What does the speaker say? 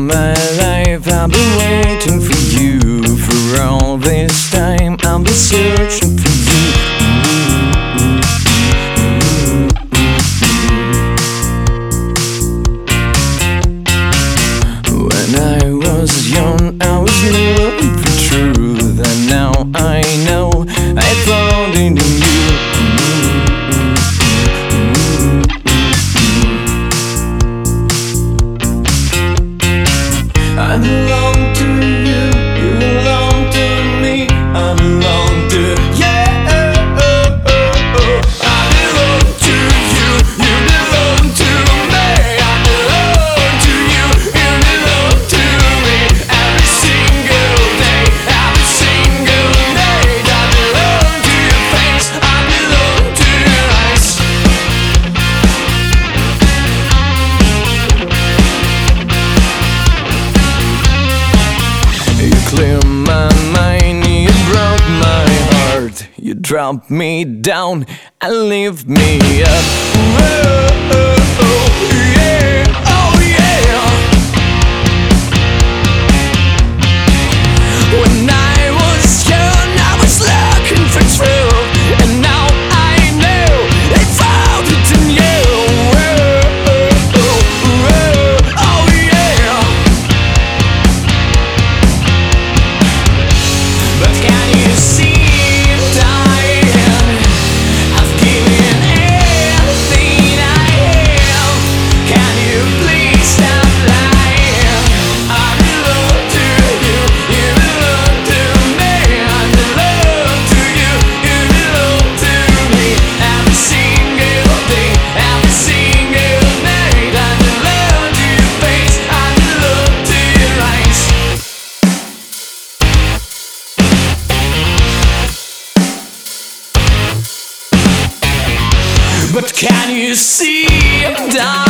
my life I've been waiting for you. For all this time I've been searching for you. When I was young I was looking for truth, and now I know I found it in you. I belong to you, you belong to me, I belong to you. I belong to you, you belong to me, I belong to you, you belong to me. Every single day, every single night, I belong to your face, I belong to your eyes. You clear my mind, you broke my heart. You dropped me down and lift me up. Whoa, yeah, oh yeah. When I was young, I was looking for truth, and now I know I found it in you. Oh yeah. But can you see, darling, I've given everything I am. Can you please stop lying? I belong to you, you belong to me. I belong to you, you belong to me. Every single day, every single night, I belong to your face, I belong to your eyes. But can you see, darling?